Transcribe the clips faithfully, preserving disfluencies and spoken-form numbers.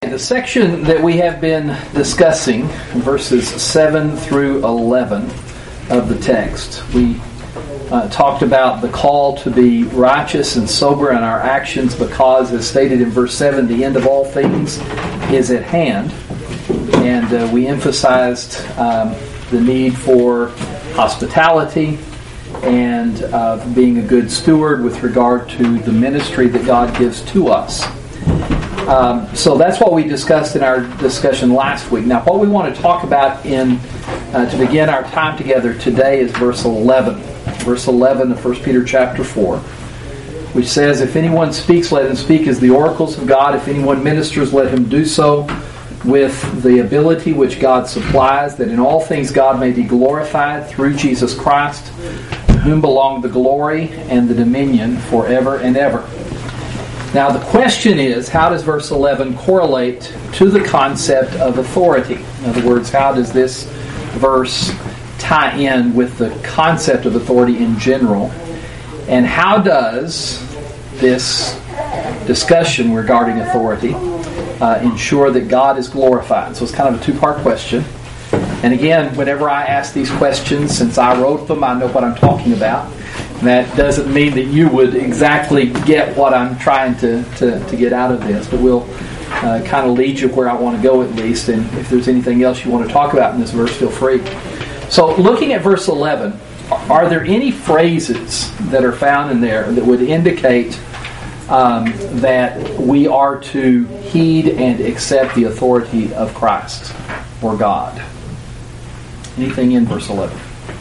The section that we have been discussing, verses seven through eleven of the text, we uh, talked about the call to be righteous and sober in our actions because, as stated in verse seven, the end of all things is at hand. And uh, we emphasized um, the need for hospitality and uh, being a good steward with regard to the ministry that God gives to us. Um, so that's what we discussed in our discussion last week. Now, what we want to talk about in uh, to begin our time together today is verse eleven. Verse eleven of First Peter chapter four, which says, "If anyone speaks, let him speak as the oracles of God. If anyone ministers, let him do so with the ability which God supplies, that in all things God may be glorified through Jesus Christ, to whom belong the glory and the dominion forever and ever." Now the question is, how does verse eleven correlate to the concept of authority? In other words, how does this verse tie in with the concept of authority in general? And how does this discussion regarding authority uh, ensure that God is glorified? So it's kind of a two-part question. And again, whenever I ask these questions, since I wrote them, I know what I'm talking about. And that doesn't mean that you would exactly get what I'm trying to, to, to get out of this, but we'll uh, kind of lead you where I want to go at least. And if there's anything else you want to talk about in this verse, feel free. So looking at verse eleven, are there any phrases that are found in there that would indicate um, that we are to heed and accept the authority of Christ or God? Anything in verse eleven?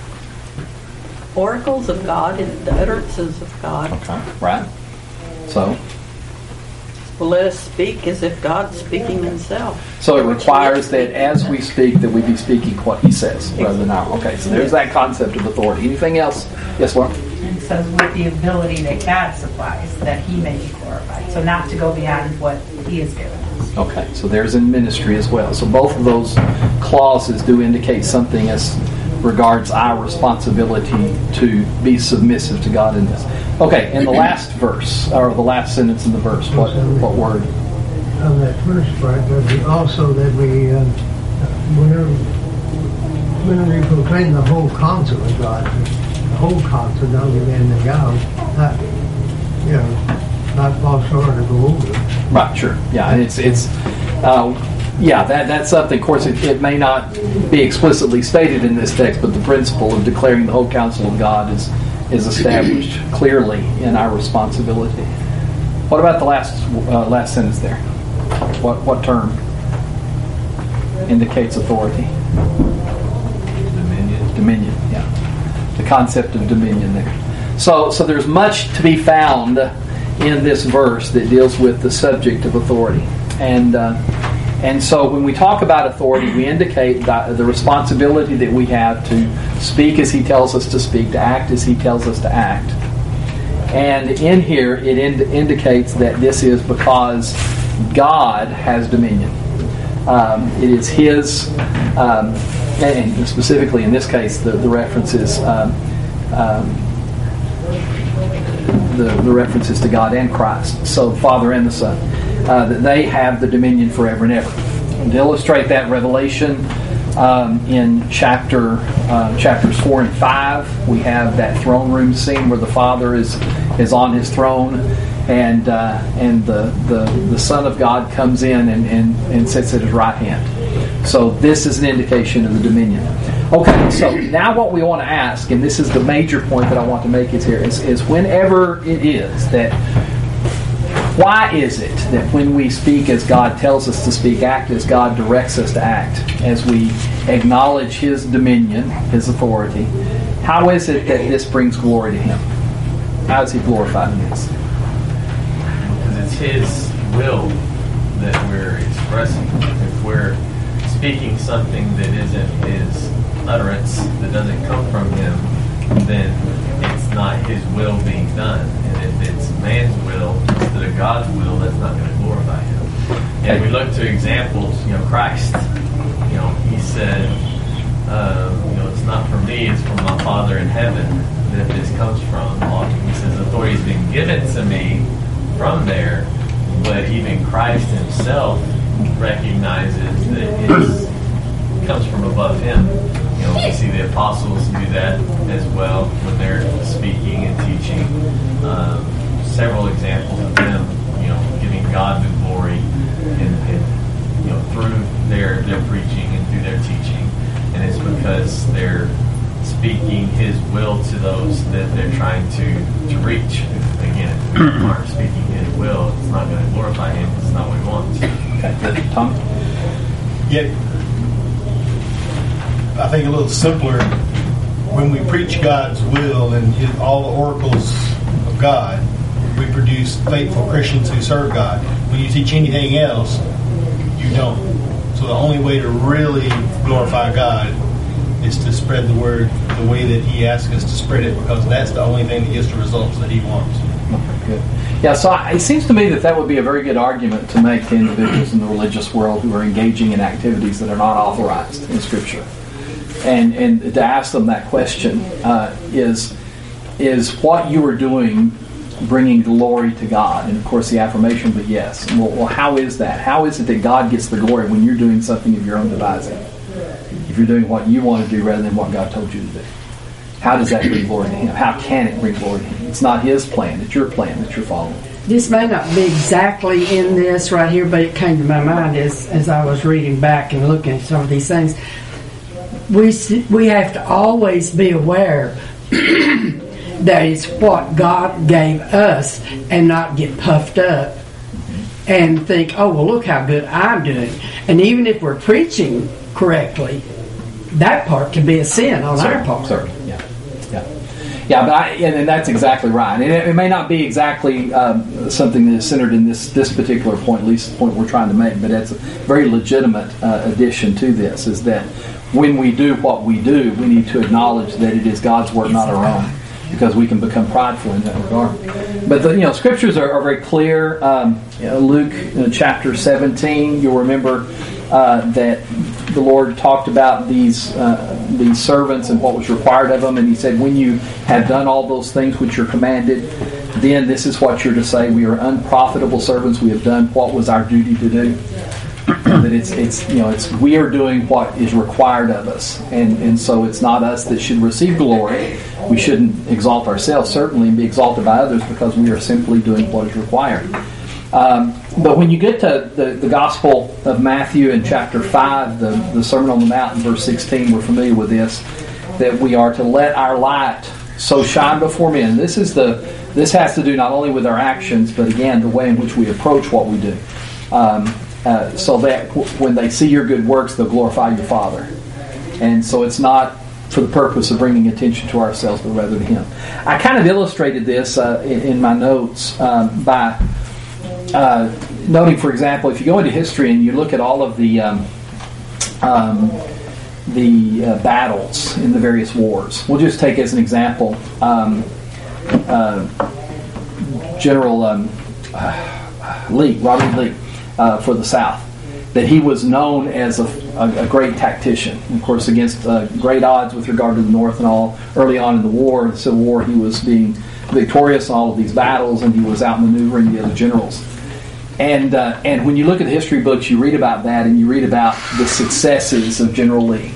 Oracles of God and the utterances of God. Okay, right. So? Well, let us speak as if God's speaking himself. So it requires that as we speak, that we be speaking what he says rather than our. Okay, so there's that concept of authority. Anything else? Yes, Laura? And so with the ability that God supplies, that he may be glorified. So not to go beyond what he has given us. Okay, so there's in ministry as well. So both of those clauses do indicate something as regards our responsibility to be submissive to God in this. Okay, in the last verse, or the last sentence in the verse, what what word? On that first part, but also that we, uh, whenever, whenever we proclaim the whole counsel of God, the whole counsel, not the in and out, not, you know, not fall short or go over. Right, sure. Yeah, it's it's. Uh, Yeah, that that's something. Of course, it, it may not be explicitly stated in this text, but the principle of declaring the whole counsel of God is is established clearly in our responsibility. What about the last uh, last sentence there? What what term indicates authority? Dominion. Dominion. Yeah, the concept of dominion there. So so there's much to be found in this verse that deals with the subject of authority, and. Uh, And so when we talk about authority, we indicate that the responsibility that we have to speak as he tells us to speak, to act as he tells us to act. And in here, it ind- indicates that this is because God has dominion. Um, it is his, um, and specifically in this case, the, the reference is um, um, the, the references to God and Christ, so Father and the Son. Uh, that they have the dominion forever and ever. And to illustrate that revelation, um, in chapter uh, chapters four and five, we have that throne room scene where the Father is is on his throne, and uh, and the, the the Son of God comes in and, and, and sits at his right hand. So this is an indication of the dominion. Okay, so now what we want to ask, and this is the major point that I want to make is here, is, is whenever it is that why is it that when we speak as God tells us to speak, act as God directs us to act, as we acknowledge his dominion, his authority, how is it that this brings glory to him? How is he glorified in this? Because it's his will that we're expressing. If we're speaking something that isn't his utterance, that doesn't come from him, then it's not his will being done. And if it's man's will instead of God's will, that's not going to glorify him. And we look to examples, you know, Christ, you know, he said, uh, you know, it's not from me, it's from my Father in heaven that this comes from. He says, authority has been given to me from there, but even Christ himself recognizes that it comes from above him. You know, we see the apostles do that as well when they're speaking and teaching. Um, several examples of them, you know, giving God the glory and, and you know, through their their preaching and through their teaching, and it's because they're speaking His will to those that they're trying to, to reach. Again, if we aren't speaking His will, it's not going to glorify Him. It's not what He wants. Okay, Tom? Yet, I think a little simpler, when we preach God's will and his, all the oracles of God, we produce faithful Christians who serve God. When you teach anything else, you don't. So the only way to really glorify God is to spread the word the way that He asks us to spread it, because that's the only thing that gets the results that He wants. Good. Yeah, so I, it seems to me that that would be a very good argument to make to individuals in the religious world who are engaging in activities that are not authorized in Scripture. And and to ask them that question, uh, is is what you are doing bringing glory to God? And of course the affirmation, but yes. Well, well, how is that? How is it that God gets the glory when you're doing something of your own devising? If you're doing what you want to do rather than what God told you to do. How does that bring glory to Him? How can it bring glory to Him? It's not His plan. It's your plan that you're following. This may not be exactly in this right here, but it came to my mind as, as I was reading back and looking at some of these things. We we have to always be aware that it's what God gave us and not get puffed up and think, oh, well, look how good I'm doing. And even if we're preaching correctly, that part can be a sin on Sorry, our part. Sorry. Yeah. Yeah. Yeah, but I, and, and that's exactly right. And it, it may not be exactly um, something that is centered in this, this particular point, at least the point we're trying to make, but it's a very legitimate uh, addition to this, is that when we do what we do, we need to acknowledge that it is God's work, not our own, because we can become prideful in that regard. But the you know scriptures are, are very clear. Um, you know, Luke uh, chapter seventeen, you'll remember uh, that the Lord talked about these uh, these servants and what was required of them, and He said, "When you have done all those things which you're commanded, then this is what you're to say: We are unprofitable servants. We have done what was our duty to do." That it's it's you know it's we are doing what is required of us, and and so it's not us that should receive glory. We shouldn't exalt ourselves, certainly, and be exalted by others, because we are simply doing what is required. Um, but when you get to the, the Gospel of Matthew in chapter five, the, the Sermon on the Mount in verse sixteen, we're familiar with this, that we are to let our light so shine before men. This is the this has to do not only with our actions, but again the way in which we approach what we do. Um, Uh, so that w- when they see your good works, they'll glorify your Father. And so it's not for the purpose of bringing attention to ourselves, but rather to Him. I kind of illustrated this uh, in, in my notes um, by uh, noting, for example, if you go into history and you look at all of the um, um, the uh, battles in the various wars. We'll just take as an example um, uh, General um, uh, Lee, Robert Lee. Uh, for the South, that he was known as a, a, a great tactician. Of course, against uh, great odds with regard to the North and all, early on in the war, the Civil War, he was being victorious in all of these battles, and he was out maneuvering the other generals. And uh, and when you look at the history books, you read about that, and you read about the successes of General Lee.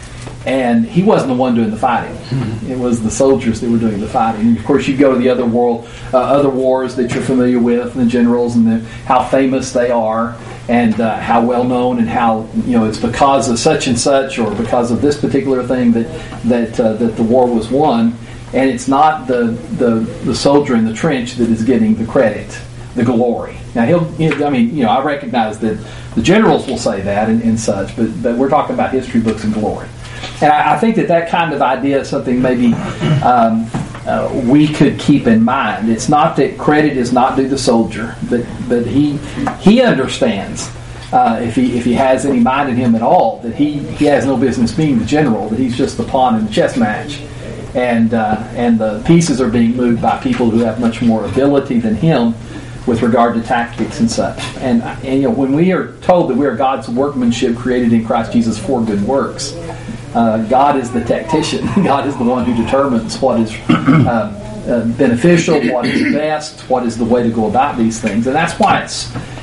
And he wasn't the one doing the fighting. It was the soldiers that were doing the fighting. And of course, you go to the other world, uh, other wars that you're familiar with, and the generals, and the, how famous they are, and uh, how well known, and how you know it's because of such and such, or because of this particular thing that that uh, that the war was won. And it's not the, the the soldier in the trench that is getting the credit, the glory. Now he'll, I mean, you know, I recognize that the generals will say that and, and such, but but we're talking about history books and glory. And I, I think that that kind of idea is something maybe um, uh, we could keep in mind. It's not that credit is not due the soldier, but but he he understands uh, if he if he has any mind in him at all that he, he has no business being the general, that he's just the pawn in the chess match, and uh, and the pieces are being moved by people who have much more ability than him with regard to tactics and such. And, and you know when we are told that we are God's workmanship created in Christ Jesus for good works. Uh, God is the tactician. God is the one who determines what is uh, uh, beneficial, what is best, what is the way to go about these things. And that's why it's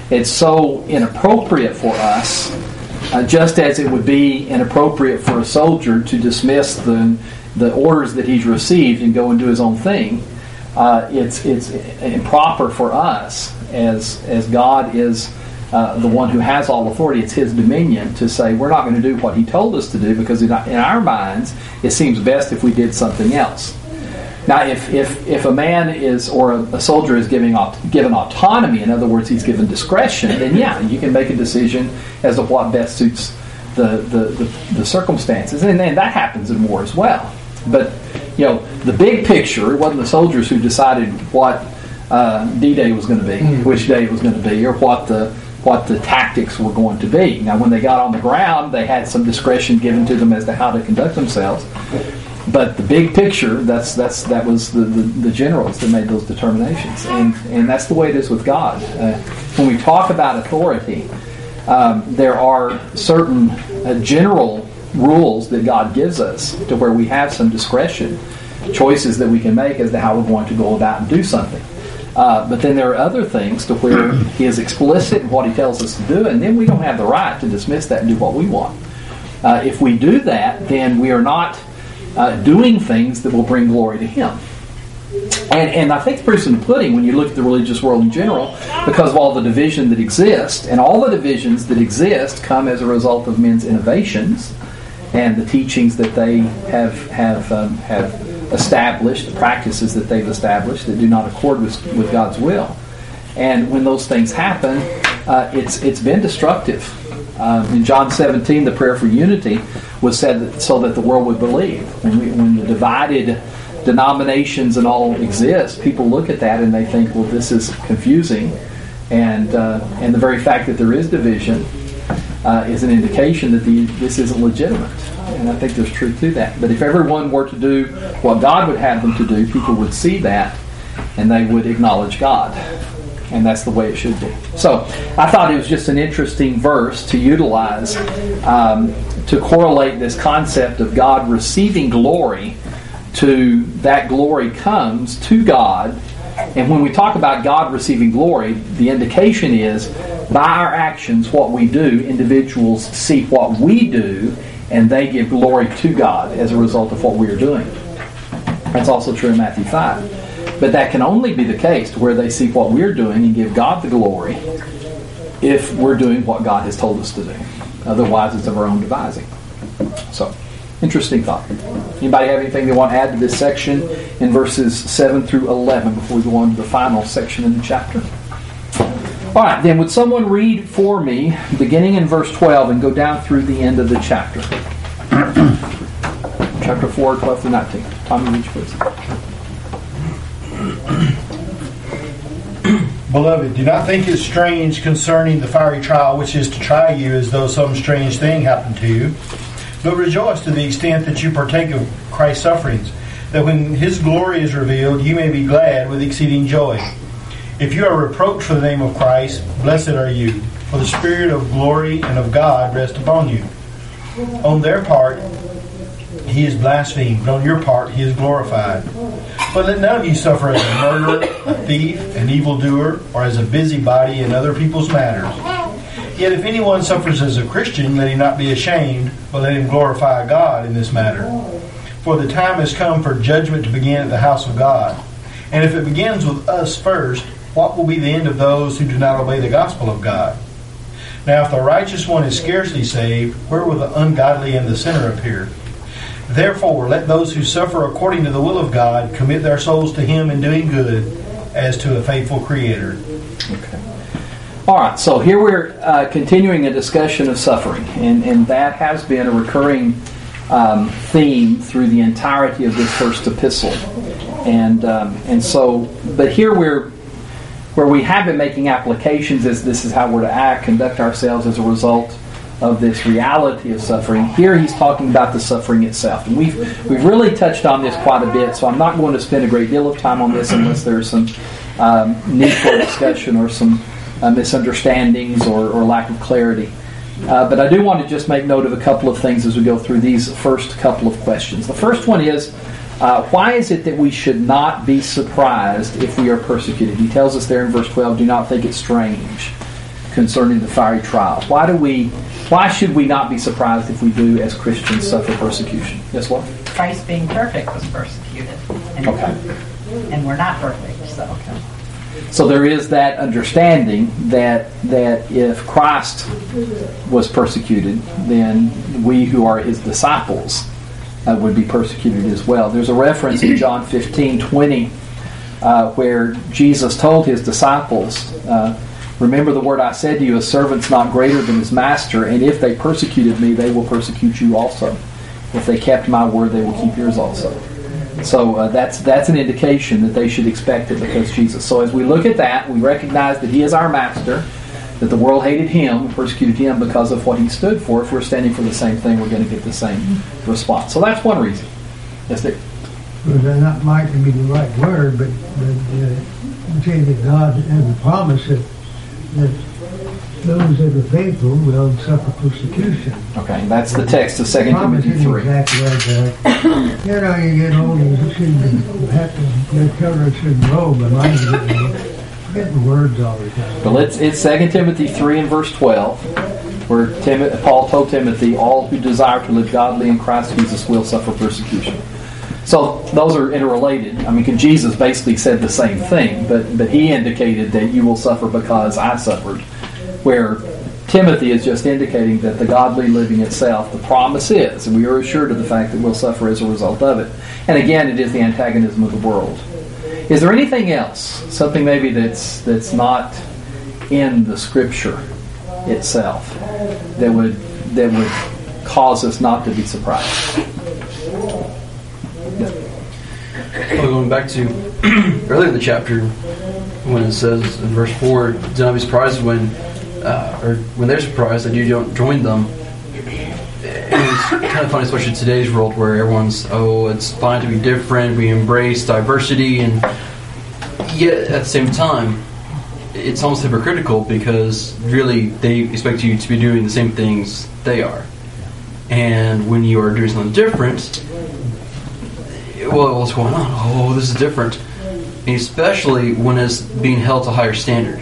it's so inappropriate for us, uh, just as it would be inappropriate for a soldier to dismiss the the orders that he's received and go and do his own thing. Uh, it's it's improper for us, as as God is uh, the one who has all authority. It's His dominion to say we're not going to do what He told us to do, because in our, in our minds it seems best if we did something else. Now, if if, if a man is or a, a soldier is giving given autonomy, in other words, he's given discretion, then yeah, you can make a decision as to what best suits the the, the, the circumstances, and then that happens in war as well. But you know, the big picture, it wasn't the soldiers who decided what uh, D-Day was going to be, mm. which day it was going to be, or what the what the tactics were going to be. Now, when they got on the ground, they had some discretion given to them as to how to conduct themselves. But the big picture, that's that's that was the, the, the generals that made those determinations, and and that's the way it is with God. Uh, when we talk about authority, um, there are certain uh, general rules that God gives us to where we have some discretion, choices that we can make as to how we're going to go about and do something. Uh, but then there are other things to where He is explicit in what He tells us to do, and then we don't have the right to dismiss that and do what we want. Uh, if we do that, then we are not uh, doing things that will bring glory to Him. And, and I think the proof's in the pudding when you look at the religious world in general, because of all the division that exists, and all the divisions that exist come as a result of men's innovations and the teachings that they have have um, have established, the practices that they've established that do not accord with, with God's will. And when those things happen, uh, it's it's been destructive. Um, in John seventeen, the prayer for unity was said that, so that the world would believe. When, we, when the divided denominations and all exist, people look at that and they think, well, this is confusing. And uh, and the very fact that there is division uh, is an indication that the, this isn't legitimate. And I think there's truth to that. But if everyone were to do what God would have them to do, people would see that and they would acknowledge God. And that's the way it should be. So I thought it was just an interesting verse to utilize um, to correlate this concept of God receiving glory to that glory comes to God. And when we talk about God receiving glory, the indication is by our actions, what we do, individuals see what we do, and they give glory to God as a result of what we are doing. That's also true in Matthew five. But that can only be the case to where they see what we're doing and give God the glory if we're doing what God has told us to do. Otherwise, it's of our own devising. So, interesting thought. Anybody have anything they want to add to this section in verses seven through eleven before we go on to the final section in the chapter? All right, then would someone read for me, beginning in verse twelve and go down through the end of the chapter? Chapter four, twelve through nineteen. Tommy, read please. Beloved, do not think it strange concerning the fiery trial which is to try you as though some strange thing happened to you, but rejoice to the extent that you partake of Christ's sufferings, that when His glory is revealed, you may be glad with exceeding joy. If you are reproached for the name of Christ, blessed are you, for the Spirit of glory and of God rest upon you. On their part, He is blasphemed, but on your part, He is glorified. But let none of you suffer as a murderer, a thief, an evildoer, or as a busybody in other people's matters. Yet if anyone suffers as a Christian, let him not be ashamed, but let him glorify God in this matter. For the time has come for judgment to begin at the house of God. And if it begins with us first, what will be the end of those who do not obey the gospel of God? Now if the righteous one is scarcely saved, where will the ungodly and the sinner appear? Therefore, let those who suffer according to the will of God commit their souls to Him in doing good, as to a faithful Creator. Okay. All right, so here we're uh, continuing a discussion of suffering, and, and that has been a recurring um, theme through the entirety of this first epistle. And um, and so, but here we're where we have been making applications as this is how we're to act, conduct ourselves as a result of this reality of suffering. Here he's talking about the suffering itself. And we've we've really touched on this quite a bit, so I'm not going to spend a great deal of time on this unless there's some um, need for discussion or some uh, misunderstandings or, or lack of clarity. Uh, but I do want to just make note of a couple of things as we go through these first couple of questions. The first one is, uh, why is it that we should not be surprised if we are persecuted? He tells us there in verse twelve, do not think it strange. concerning the fiery trial. Why do we? Why should we not be surprised if we do, as Christians, suffer persecution? Yes, what? Christ being perfect was persecuted. And, Okay. and we're not perfect, so. Okay. So there is that understanding that that if Christ was persecuted, then we who are his disciples uh, would be persecuted as well. There's a reference in John fifteen twenty uh, where Jesus told his disciples, uh, remember the word I said to you, a servant's not greater than his master, and if they persecuted me, they will persecute you also. If they kept my word, they will keep yours also. So uh, that's that's an indication that they should expect it because Jesus. So as we look at that, we recognize that he is our master, that the world hated him, persecuted him because of what he stood for. If we're standing for the same thing, we're going to get the same response. So that's one reason. Yes, Dick? Well, that might be the right word, but, but uh, you say that God has a promise that, that those that are faithful will suffer persecution. Okay, that's the text of Second Timothy three. Exactly like that. You know, you get older, you shouldn't have to, your children shouldn't know, but mine's getting, getting words all the time. Well, it's, it's Second Timothy three and verse twelve, where Tim, Paul told Timothy, all who desire to live godly in Christ Jesus will suffer persecution. So those are interrelated. I mean, because Jesus basically said the same thing, but, but he indicated that you will suffer because I suffered. Where Timothy is just indicating that the godly living itself, the promise is, and we are assured of the fact that we'll suffer as a result of it. And again, it is the antagonism of the world. Is there anything else, something maybe that's that's not in the Scripture itself, that would that would cause us not to be surprised? Well, going back to earlier in the chapter, when it says in verse four, do not be surprised when Uh, or when they're surprised that you don't join them. It's kind of funny, especially in today's world where everyone's, oh, it's fine to be different, we embrace diversity, and yet at the same time, it's almost hypocritical because really they expect you to be doing the same things they are. And when you are doing something different, well, what's going on? Oh, this is different. And especially when it's being held to a higher standard.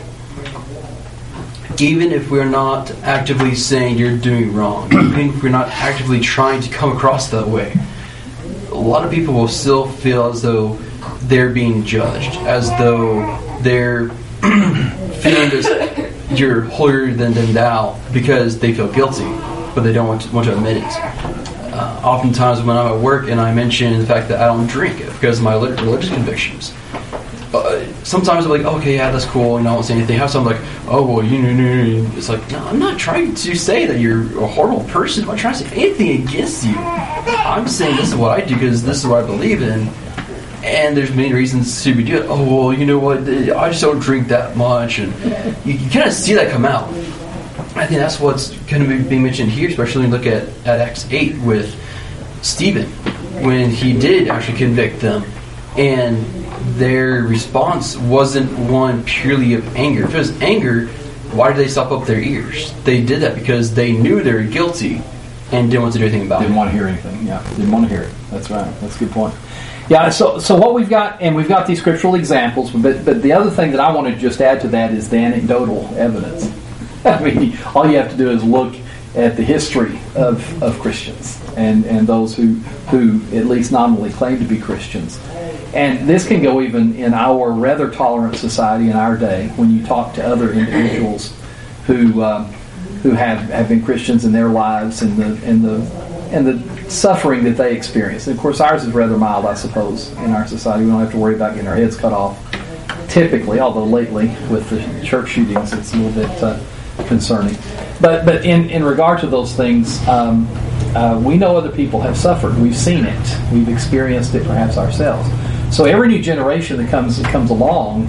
Even if we're not actively saying you're doing wrong, even if we're not actively trying to come across that way, a lot of people will still feel as though they're being judged, as though they're feeling this, you're holier than thou, because they feel guilty, but they don't want to, want to admit it. Uh, oftentimes when I'm at work and I mention the fact that I don't drink because of my religious convictions, Uh, sometimes I'm like, okay, yeah, that's cool, and I won't say anything. Have some like, oh, well, you know, it's like, no, I'm not trying to say that you're a horrible person. I'm not trying to say anything against you. I'm saying this is what I do because this is what I believe in, and there's many reasons to be doing it. Oh, well, you know what? I just don't drink that much, and you, you kind of see that come out. I think that's what's kind of being mentioned here, especially when you look at, at Acts eight with Stephen, when he did actually convict them, and their response wasn't one purely of anger. If it was anger, why did they stop up their ears? They did that because they knew they were guilty and didn't want to do anything about didn't it. Didn't want to hear anything, yeah. Didn't want to hear it. That's right. That's a good point. Yeah, so so what we've got, and we've got these scriptural examples, but, but the other thing that I want to just add to that is the anecdotal evidence. I mean, all you have to do is look at the history of, of Christians and, and those who, who at least nominally claim to be Christians. And this can go even in our rather tolerant society in our day when you talk to other individuals who um, who have, have been Christians in their lives and the and the and the suffering that they experience. And of course, ours is rather mild, I suppose, in our society. We don't have to worry about getting our heads cut off. Typically, although lately with the church shootings, it's a little bit uh, concerning. But but in, in regard to those things, um, uh, we know other people have suffered. We've seen it. We've experienced it perhaps ourselves. So every new generation that comes that comes along,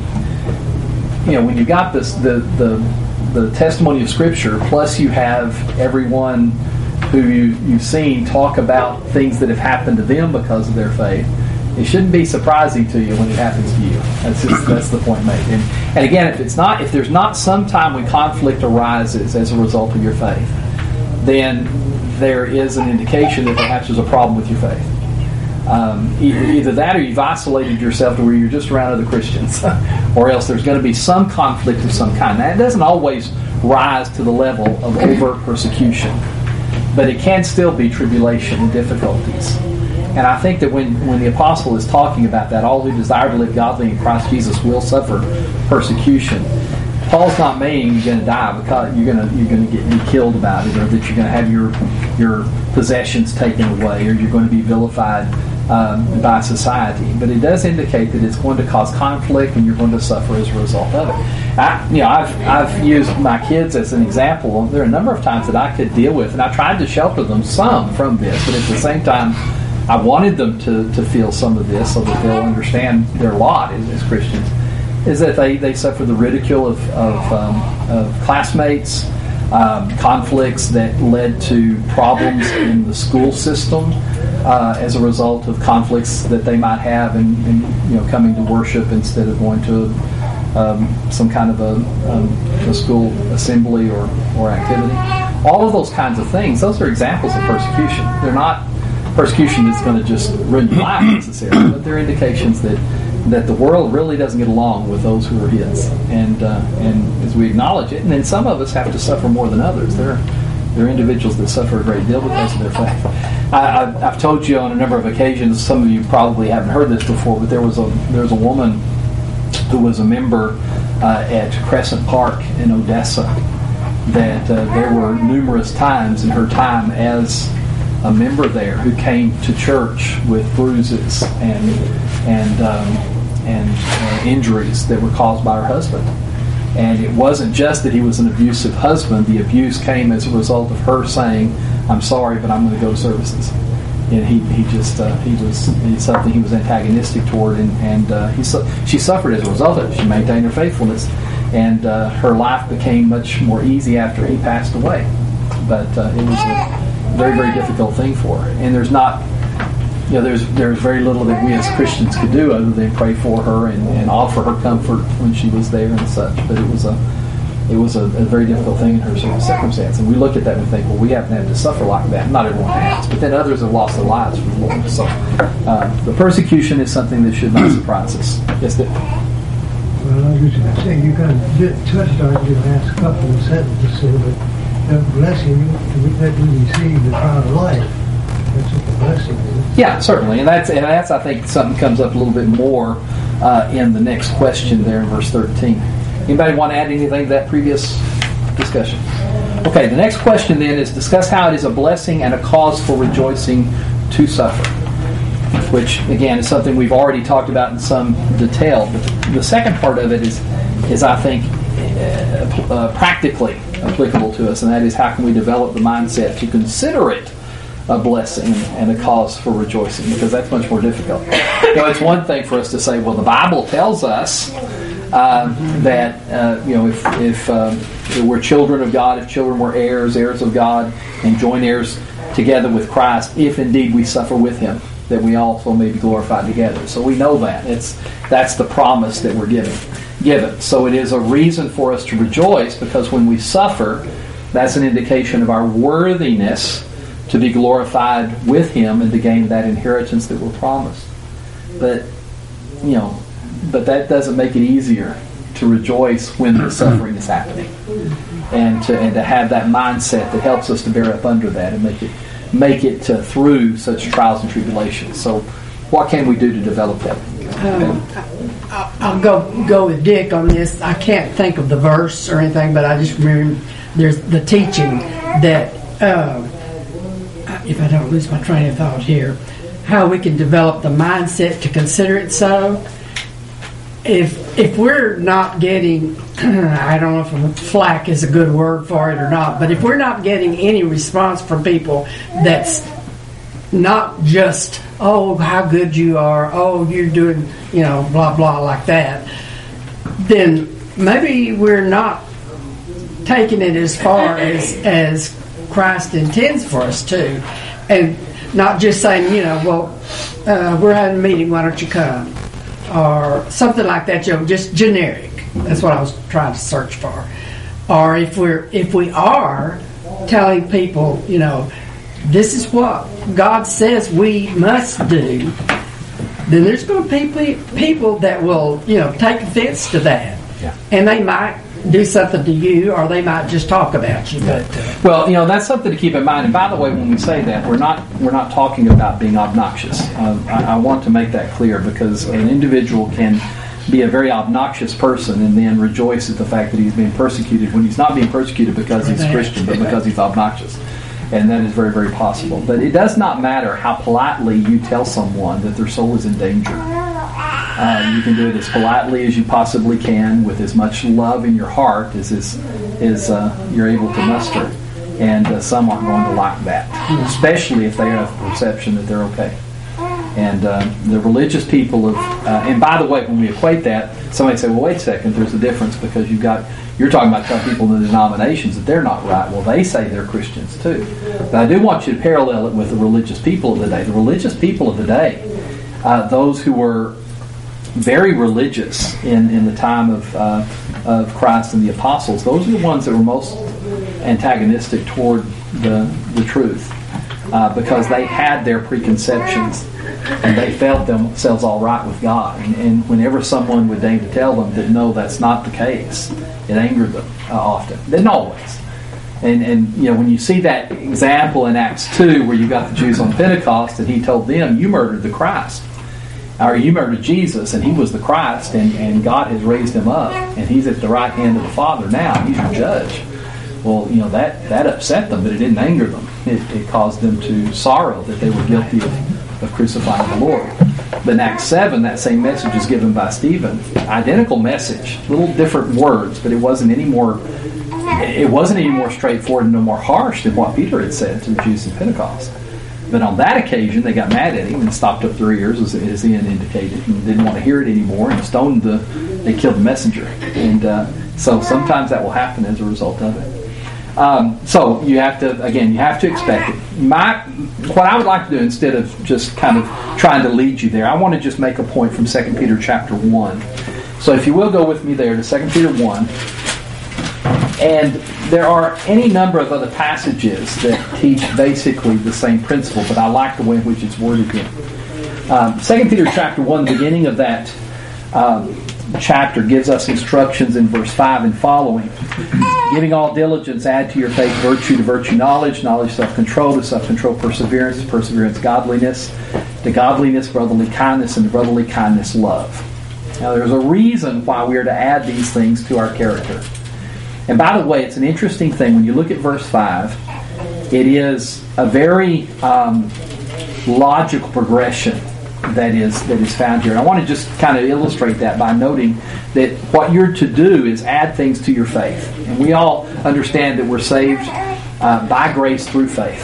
you know, when you got this the, the the testimony of Scripture, plus you have everyone who you, you've seen talk about things that have happened to them because of their faith, it shouldn't be surprising to you when it happens to you. That's just, that's the point made. And, and again, if it's not if there's not some time when conflict arises as a result of your faith, then there is an indication that perhaps there's a problem with your faith. Um, either, either that or you've isolated yourself to where you're just around other Christians, or else there's going to be some conflict of some kind. That doesn't always rise to the level of overt persecution, but it can still be tribulation and difficulties. And I think that when, when the apostle is talking about that, all who desire to live godly in Christ Jesus will suffer persecution. Paul's not meaning you're going to die because you're going to you're going to get be killed about it, or that you're going to have your your possessions taken away, or you're going to be vilified um, by society. But it does indicate that it's going to cause conflict, and you're going to suffer as a result of it. I, you know, I've I've used my kids as an example. There are a number of times that I could deal with, and I tried to shelter them some from this, but at the same time, I wanted them to, to feel some of this so that they'll understand their lot as, as Christians. Is that they, they suffer the ridicule of, of, um, of classmates, um, conflicts that led to problems in the school system uh, as a result of conflicts that they might have in, in you know coming to worship instead of going to um, some kind of a, um, a school assembly or, or activity. All of those kinds of things, those are examples of persecution. They're not persecution that's going to just ruin your life necessarily, but they're indications that that the world really doesn't get along with those who are His, and uh, and as we acknowledge it, and then some of us have to suffer more than others. There, there are individuals that suffer a great deal because of their faith. I, I've, I've told you on a number of occasions. Some of you probably haven't heard this before, but there was a there was a woman who was a member uh, at Crescent Park in Odessa. That uh, there were numerous times in her time as a member there who came to church with bruises and and um, and uh, injuries that were caused by her husband. And it wasn't just that he was an abusive husband. The abuse came as a result of her saying, "I'm sorry, but I'm going to go to services." And he he just uh, he was he's something he was antagonistic toward, and and uh, he su- she suffered as a result of it. She maintained her faithfulness, and uh, her life became much more easy after he passed away. But uh, it was a very, very difficult thing for her. And there's not, you know, there's there's very little that we as Christians could do other than pray for her and, and offer her comfort when she was there and such. But it was a it was a, a very difficult thing in her circumstance. And we look at that and think, well, we haven't had to suffer like that. Not everyone has, but then others have lost their lives for the Lord. So uh, the persecution is something that should not surprise us. Yes, Dick? Well, I was going to say, you kind of did touched on it in the last couple of sentences here, but the blessing that we receive the trial of life, that's what the blessing is. Yeah, certainly. And that's, and that's I think, something comes up a little bit more uh, in the next question there in verse thirteen. Anybody want to add anything to that previous discussion? Okay, the next question then is discuss how it is a blessing and a cause for rejoicing to suffer, which, again, is something we've already talked about in some detail. But the second part of it is, is I think, uh, uh, practically applicable to us, and that is how can we develop the mindset to consider it a blessing and a cause for rejoicing, because that's much more difficult. You know, it's one thing for us to say, well, the Bible tells us uh, that uh, you know if if, um, if we're children of God, if children were heirs, heirs of God, and joint heirs together with Christ, if indeed we suffer with Him, that we also may be glorified together. So we know that. It's that's the promise that we're giving. given. So it is a reason for us to rejoice, because when we suffer, that's an indication of our worthiness to be glorified with Him and to gain that inheritance that we're promised. But, you know, but that doesn't make it easier to rejoice when the suffering is happening, and to and to have that mindset that helps us to bear up under that and make it make it to, through such trials and tribulations. So, what can we do to develop that? Um, I'll go go with Dick on this. I can't think of the verse or anything, but I just remember there's the teaching that, uh, if I don't lose my train of thought here, how we can develop the mindset to consider it so. If if we're not getting, I don't know if flack is a good word for it or not, but if we're not getting any response from people that's not just, oh, how good you are, oh, you're doing, you know, blah, blah, like that, then maybe we're not taking it as far as, as Christ intends for us to. And not just saying, you know, well, uh, we're having a meeting, why don't you come? Or something like that, you know, just generic. That's what I was trying to search for. Or if we're if we are telling people, you know, this is what God says we must do, then there's going to be people that will, you know, take offense to that. Yeah. And they might do something to you, or they might just talk about you. But uh, well, you know, that's something to keep in mind. And by the way, when we say that, we're not we're not talking about being obnoxious. Uh, I, I want to make that clear, because an individual can be a very obnoxious person and then rejoice at the fact that he's being persecuted when he's not being persecuted because he's Christian, but because he's obnoxious. And that is very, very possible. But it does not matter how politely you tell someone that their soul is in danger. Uh, you can do it as politely as you possibly can, with as much love in your heart as is, as uh, you're able to muster. And uh, some aren't going to like that, especially if they have the perception that they're okay. And uh, the religious people of, uh, and by the way, when we equate that, somebody say, well, wait a second, there's a difference, because you've got, you're talking about telling people in the denominations that they're not right. Well, they say they're Christians too. But I do want you to parallel it with the religious people of the day. The religious people of the day, uh, those who were very religious in, in the time of, uh, of Christ and the apostles, those are the ones that were most antagonistic toward the, the truth, uh, because they had their preconceptions. And they felt themselves all right with God. And, and whenever someone would deign to tell them that no, that's not the case, it angered them uh, often. Didn't always. And, and you know, when you see that example in Acts two, where you got the Jews on Pentecost, and he told them, you murdered the Christ. Or you murdered Jesus, and he was the Christ, and, and God has raised him up, and he's at the right hand of the Father now, and he's your judge. Well, you know, that, that upset them, but it didn't anger them. It, it caused them to sorrow that they were guilty of of crucifying the Lord. But in Acts seven, that same message is given by Stephen. Identical message, little different words, but it wasn't any more it wasn't any more straightforward and no more harsh than what Peter had said to the Jews in Pentecost. But on that occasion, they got mad at him and stopped up their ears, as, as Ian indicated, and didn't want to hear it anymore, and stoned the, they killed the messenger. And uh, so sometimes that will happen as a result of it. Um, so you have to, again, you have to expect it. My, what I would like to do, instead of just kind of trying to lead you there, I want to just make a point from Second Peter chapter one. So if you will go with me there to Second Peter one. And there are any number of other passages that teach basically the same principle, but I like the way in which it's worded here. Um, Second Peter chapter one, the beginning of that um, chapter gives us instructions in verse five and following. Giving all diligence, add to your faith virtue, to virtue knowledge, knowledge self-control, to self-control perseverance, to perseverance godliness, to godliness brotherly kindness, and to brotherly kindness love. Now there's a reason why we are to add these things to our character. And by the way, it's an interesting thing. When you look at verse five, it is a very um, logical progression that is that is found here. And I want to just kind of illustrate that by noting that what you're to do is add things to your faith. And we all understand that we're saved uh, by grace through faith.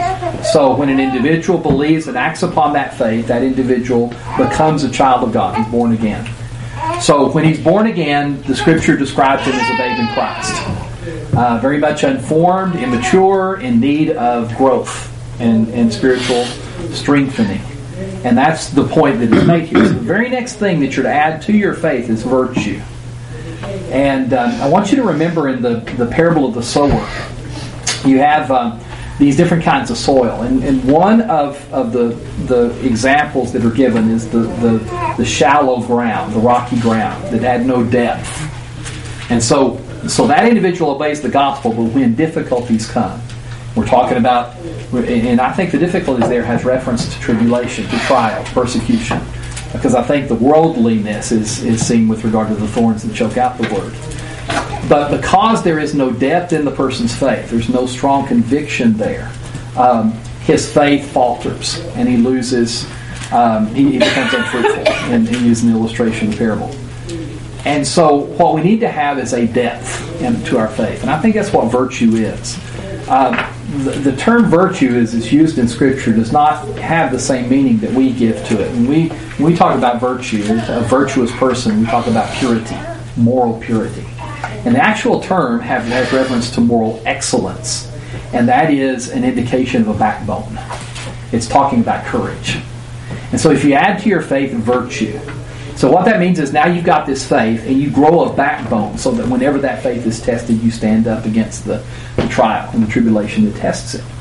So when an individual believes and acts upon that faith, that individual becomes a child of God. He's born again. So when he's born again, the Scripture describes him as a babe in Christ. Uh, very much unformed, immature, in need of growth and, and spiritual strengthening. And that's the point that is made here. So the very next thing that you're to add to your faith is virtue. And um, I want you to remember in the, the parable of the sower, you have um, these different kinds of soil. And, and one of, of the, the examples that are given is the, the, the shallow ground, the rocky ground that had no depth. And so, so that individual obeys the gospel, but when difficulties come, we're talking about, and I think the difficulties there has reference to tribulation, to trials, persecution. Because I think the worldliness is, is seen with regard to the thorns that choke out the word. But because there is no depth in the person's faith, there's no strong conviction there, um, his faith falters and he loses, um, he, he becomes unfruitful. And he used an illustration of the parable. And so what we need to have is a depth into our faith. And I think that's what virtue is. Um, the, the term virtue, as is used in Scripture, does not have the same meaning that we give to it. When we, when we talk about virtue, a virtuous person, we talk about purity, moral purity. And the actual term have, has reference to moral excellence. And that is an indication of a backbone. It's talking about courage. And so if you add to your faith virtue, so what that means is now you've got this faith and you grow a backbone so that whenever that faith is tested, you stand up against the, the trial and the tribulation that tests it.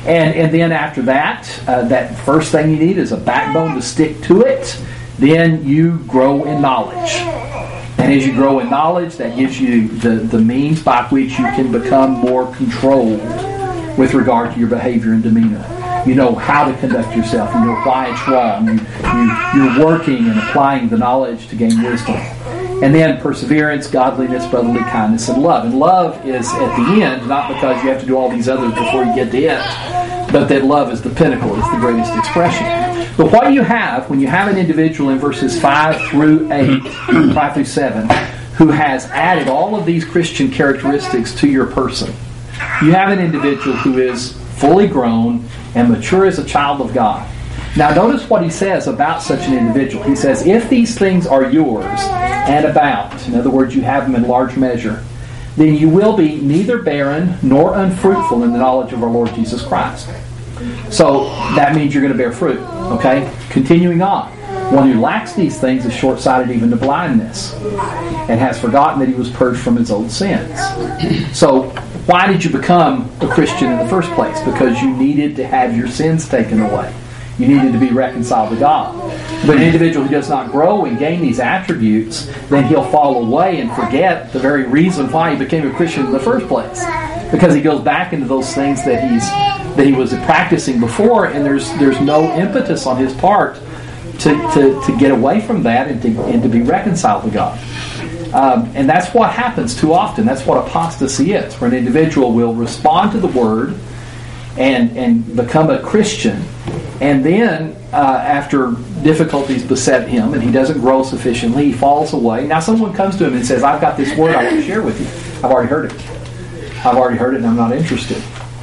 And, and then after that, uh, that first thing you need is a backbone to stick to it. Then you grow in knowledge. And as you grow in knowledge, that gives you the, the means by which you can become more controlled with regard to your behavior and demeanor. You know how to conduct yourself. You know why it's wrong. You, you, you're working and applying the knowledge to gain wisdom. And then perseverance, godliness, brotherly kindness, and love. And love is at the end, not because you have to do all these others before you get to it, but that love is the pinnacle, it's the greatest expression. But what you have, when you have an individual in verses five through eight, five through seven, who has added all of these Christian characteristics to your person, you have an individual who is fully grown and mature as a child of God. Now notice what he says about such an individual. He says, if these things are yours and abound, in other words, you have them in large measure, then you will be neither barren nor unfruitful in the knowledge of our Lord Jesus Christ. So that means you're going to bear fruit. Okay? Continuing on. One who lacks these things is short-sighted even to blindness, and has forgotten that he was purged from his old sins. So why did you become a Christian in the first place? Because you needed to have your sins taken away. You needed to be reconciled to God. But an individual who does not grow and gain these attributes, then he'll fall away and forget the very reason why he became a Christian in the first place. Because he goes back into those things that he's that he was practicing before, and there's there's no impetus on his part to, to, to get away from that and to, and to be reconciled to God. Um, and that's what happens too often. That's what apostasy is, where an individual will respond to the Word and, and become a Christian, and then uh, after difficulties beset him and he doesn't grow sufficiently, he falls away. Now someone comes to him and says, I've got this Word I want to share with you. I've already heard it. I've already heard it and I'm not interested.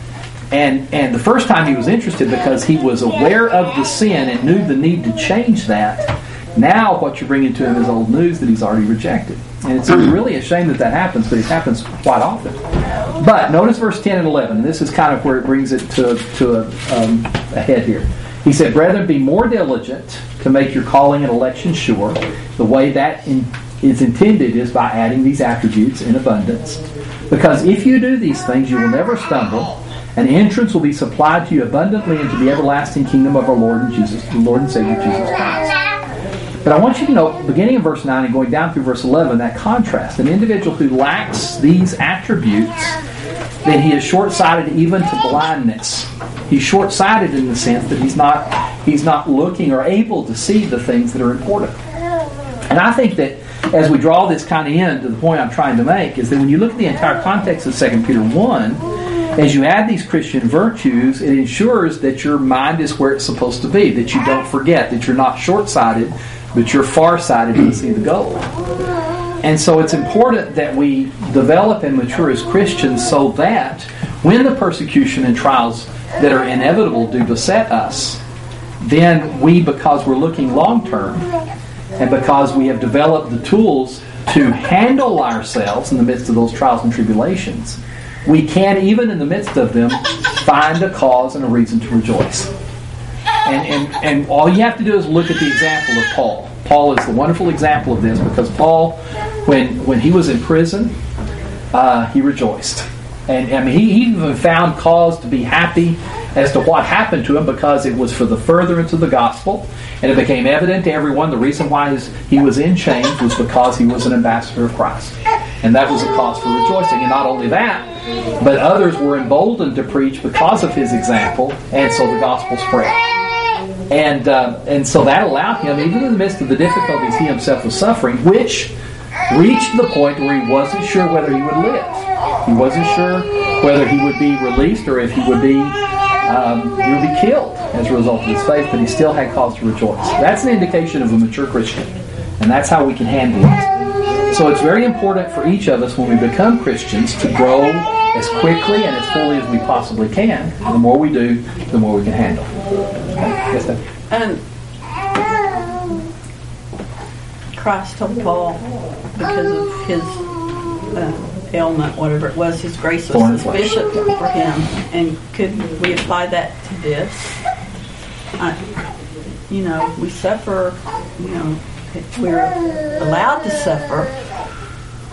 And and the first time he was interested because he was aware of the sin and knew the need to change that. Now what you're bringing to him is old news that he's already rejected. And it's really a shame that that happens, but it happens quite often. But notice verse ten and eleven. And this is kind of where it brings it to, to a, um, a head here. He said, brethren, be more diligent to make your calling and election sure. The way that in, is intended is by adding these attributes in abundance. Because if you do these things, you will never stumble. An entrance will be supplied to you abundantly into the everlasting kingdom of our Lord and Jesus, the Lord and Savior Jesus Christ. But I want you to note, beginning in verse nine and going down through verse eleven, that contrast. An individual who lacks these attributes, then he is short-sighted even to blindness. He's short-sighted in the sense that he's not he's not looking or able to see the things that are important. And I think that as we draw this kind of in to the point I'm trying to make, is that when you look at the entire context of Second Peter one, as you add these Christian virtues, it ensures that your mind is where it's supposed to be, that you don't forget, that you're not short-sighted, but you're far-sighted to see the goal. And so it's important that we develop and mature as Christians so that when the persecution and trials that are inevitable do beset us, then we, because we're looking long-term, and because we have developed the tools to handle ourselves in the midst of those trials and tribulations, we can, even in the midst of them, find a cause and a reason to rejoice. And, and, and all you have to do is look at the example of Paul. Paul is the wonderful example of this, because Paul, when when he was in prison, uh, he rejoiced. And I mean, he, he even found cause to be happy as to what happened to him, because it was for the furtherance of the gospel. And it became evident to everyone the reason why his, he was in chains was because he was an ambassador of Christ. And that was a cause for rejoicing. And not only that, but others were emboldened to preach because of his example, and so the gospel spread. And uh, and so that allowed him, even in the midst of the difficulties he himself was suffering, which reached the point where he wasn't sure whether he would live. He wasn't sure whether he would be released or if he would be um, he would be killed as a result of his faith, but he still had cause to rejoice. That's an indication of a mature Christian, and that's how we can handle it. So it's very important for each of us when we become Christians to grow as quickly and as fully as we possibly can. The more we do, the more we can handle. Okay. Yes, sir. And Christ told Paul, because of his uh, ailment, whatever it was, his grace was sufficient for him. And could we apply that to this? I, you know, we suffer, you know, if we're allowed to suffer,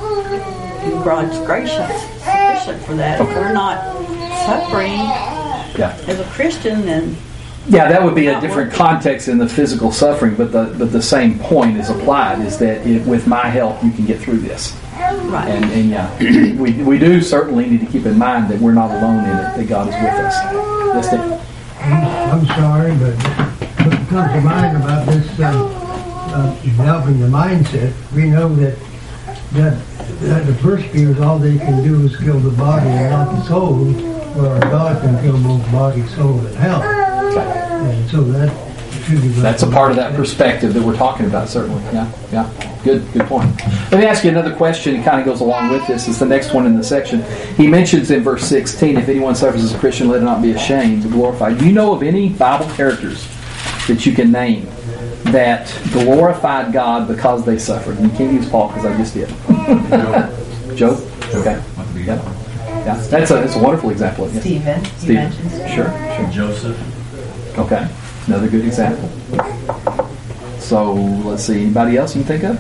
God's grace is sufficient for that. If we're not suffering, Yeah. As a Christian, then Yeah, that would be a Not different working. context in the physical suffering, but the but the same point is applied: is that it, with my help, you can get through this. right. And, and yeah, we we do certainly need to keep in mind that we're not alone in it; that God is with us. Yes, Dave? I'm sorry, but what comes to mind about this uh, uh, developing the mindset, we know that that that the persecutors, all they can do is kill the body and not the soul, where God can kill both body, soul, and health. And so that should be. That's a part of that perspective that we're talking about, certainly. Yeah, yeah. Good, good point. Let me ask you another question. It kind of goes along with this. It's the next one in the section. He mentions in verse sixteen, if anyone suffers as a Christian, let it not be ashamed, but glorified. Do you know of any Bible characters that you can name that glorified God because they suffered? And you can't use Paul because I just did. Job? Okay. Yeah. Yeah. That's a, that's a wonderful example. Yes. Stephen, you Stephen. mentioned Stephen. Sure, sure. Joseph. Okay, another good example. So let's see, anybody else you can think of?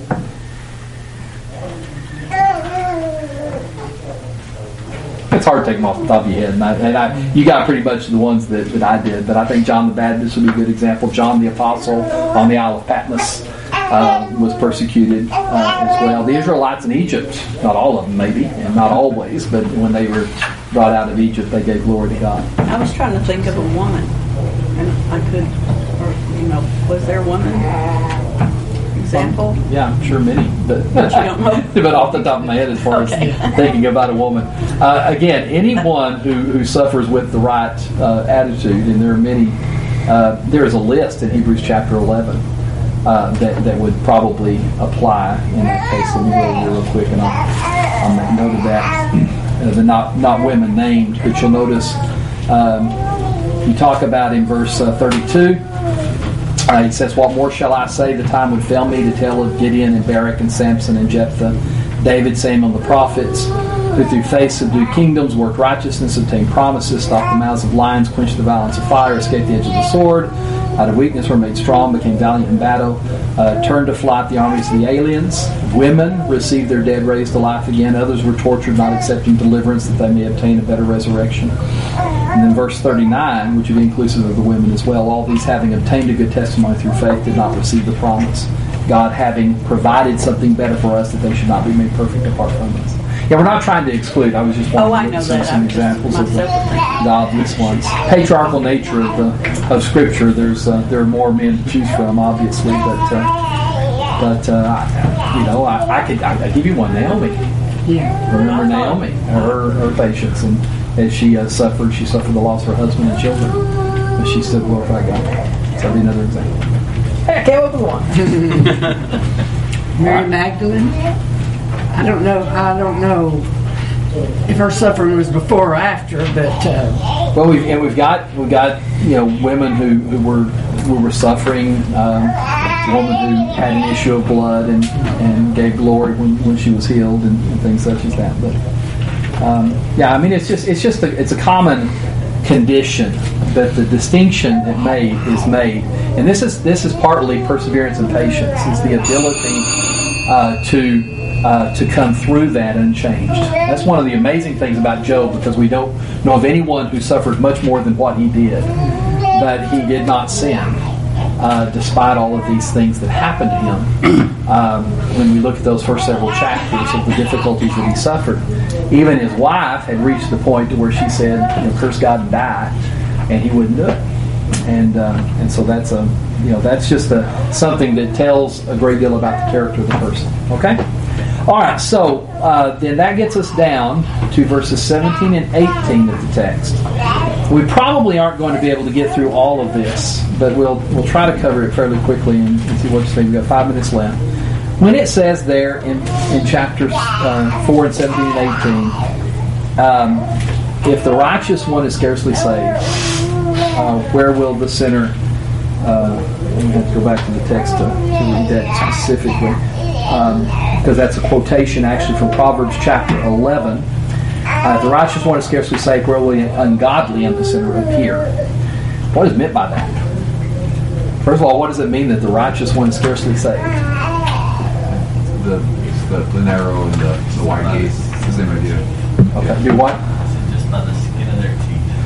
It's hard to take them off the top of your head, and, I, and I, you got pretty much the ones that, that I did. But I think John the Baptist would be a good example. John the Apostle on the Isle of Patmos uh, was persecuted uh, as well. The Israelites in Egypt, not all of them maybe, and not always, but when they were brought out of Egypt, they gave glory to God. I was trying to think of a woman, and I could, or you know, was there a woman example? Yeah, I'm sure many, but But you don't know? but off the top of my head, as far Okay. as thinking about a woman, uh, again, anyone who, who suffers with the right uh, attitude, and there are many. Uh, there is a list in Hebrews chapter eleven uh, that that would probably apply in that case. Let me go over real quick, and I'll, I'll make note of that. Uh, the not not women named, but you'll notice um, you talk about in verse uh, thirty-two. Uh, he says, "What more shall I say? The time would fail me to tell of Gideon and Barak and Samson and Jephthah, David, Samuel, the prophets, who through faith subdued kingdoms, worked righteousness, obtained promises, stopped the mouths of lions, quenched the violence of fire, escaped the edge of the sword, out of weakness were made strong, became valiant in battle, uh, turned to flight the armies of the aliens. Women received their dead raised to life again. Others were tortured, not accepting deliverance, that they may obtain a better resurrection." And then verse thirty-nine, which would be inclusive of the women as well, all these having obtained a good testimony through faith did not receive the promise. God having provided something better for us, that they should not be made perfect apart from us. Yeah, we're not trying to exclude. I was just Oh, I wanting to know give some, that. some I'm just examples of the, myself thinking. the obvious ones. Patriarchal nature of the of Scripture. There's uh, there are more men to choose from, obviously, but uh, but uh, I, you know, I, I could I, I give you one. Naomi. Yeah. Remember Naomi, her her patience, and as she uh, suffered, she suffered the loss of her husband and children, but she still glorified God. So that'd be another example. Hey, I came up with one. Mary Magdalene. I don't know. I don't know if her suffering was before or after, but uh, Well, we've and we've got we've got you know women who, who were who were suffering. Um, a woman who had an issue of blood and, and gave glory when, when she was healed and, and things such as that. But um, yeah, I mean it's just it's just a, it's a common condition that the distinction that made is made, and this is this is partly perseverance and patience. Is the ability uh, to Uh, to come through that unchanged. That's one of the amazing things about Job, because we don't know of anyone who suffered much more than what he did, but he did not sin uh, despite all of these things that happened to him. Um, when we look at those first several chapters of the difficulties that he suffered, even his wife had reached the point to where she said, you know, curse God and die, and he wouldn't do it. And uh, and so that's a you know that's just a something that tells a great deal about the character of the person. Okay. All right, so uh, then that gets us down to verses seventeen and eighteen of the text. We probably aren't going to be able to get through all of this, but we'll we'll try to cover it fairly quickly and, and see what you think. We've got five minutes left. When it says there in, in chapters uh, four and seventeen and eighteen, um, if the righteous one is scarcely saved, uh, where will the sinner... Uh, we have to go back to the text to, to read that specifically. Because um, that's a quotation actually from Proverbs chapter eleven. Uh, if the righteous one is scarcely saved, where will the ungodly and the sinner appear? What is meant by that? First of all, what does it mean that the righteous one is scarcely saved? The, it's the, the narrow and the, the wide gate. It's the same idea. Okay, do what? Just by the skin of their teeth.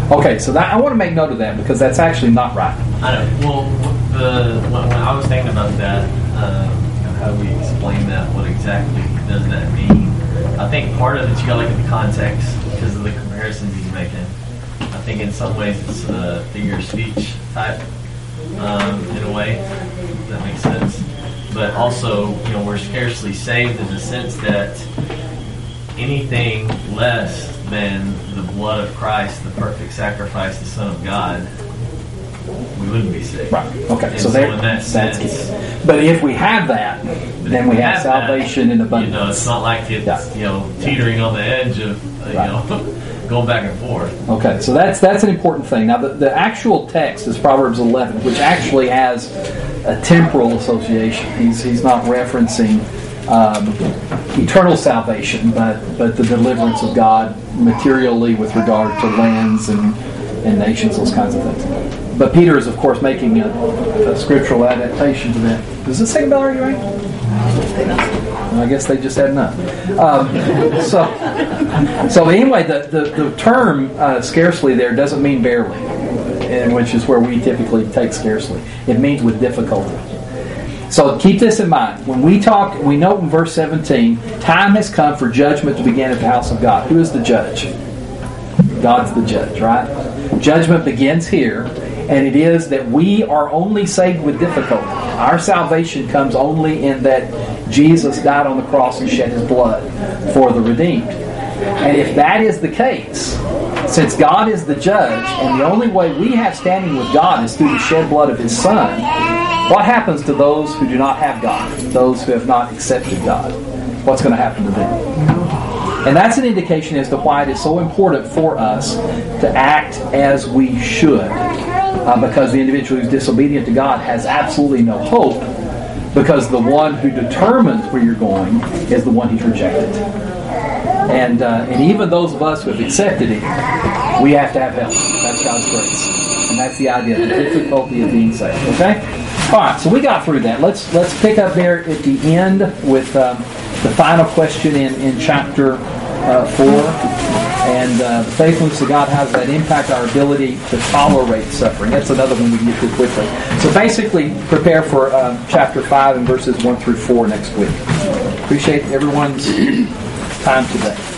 Okay, so that, I want to make note of that because that's actually not right. I know. Well, the when, when I was thinking about that, um, you know, how do we explain that? What exactly does that mean? I think part of it you got to look at the context because of the comparisons he's making. I think in some ways it's a figure of speech type, um, in a way. If that makes sense. But also, you know, we're scarcely saved in the sense that anything less than the blood of Christ, the perfect sacrifice, the Son of God, we wouldn't be saved. Right. Okay. And So, so there, in that that's sense, it. But if we have that, then we have, have salvation that, in abundance. You know, it's not like it's Yeah. you know teetering on the edge of uh, you Right. know going back and forth. Okay, so that's that's an important thing. Now, the, the actual text is Proverbs eleven, which actually has a temporal association. He's he's not referencing um, eternal salvation, but but the deliverance of God materially with regard to lands and and nations, those kinds of things. But Peter is, of course, making a, a scriptural adaptation to that. Does this say about already right? I guess they just had enough. Um, so, so anyway, the, the, the term uh, scarcely there doesn't mean barely, and which is where we typically take scarcely. It means with difficulty. So keep this in mind. When we talk, we note in verse seventeen, time has come for judgment to begin at the house of God. Who is the judge? God's the judge, right? Judgment begins here. And it is that we are only saved with difficulty. Our salvation comes only in that Jesus died on the cross and shed His blood for the redeemed. And if that is the case, since God is the judge, and the only way we have standing with God is through the shed blood of His Son, what happens to those who do not have God? Those who have not accepted God? What's going to happen to them? And that's an indication as to why it is so important for us to act as we should. Uh, because the individual who's disobedient to God has absolutely no hope, because the one who determines where you're going is the one He's rejected. And uh, and even those of us who have accepted Him, we have to have help. That's God's grace. And that's the idea, the difficulty of being saved. Okay? All right, so we got through that. Let's let's pick up there at the end with um, the final question in, in chapter uh, four. And uh, the faithfulness of God, how does that impact our ability to tolerate suffering? That's another one we can get to quickly. So basically, prepare for um, chapter five and verses one through four next week. Appreciate everyone's time today.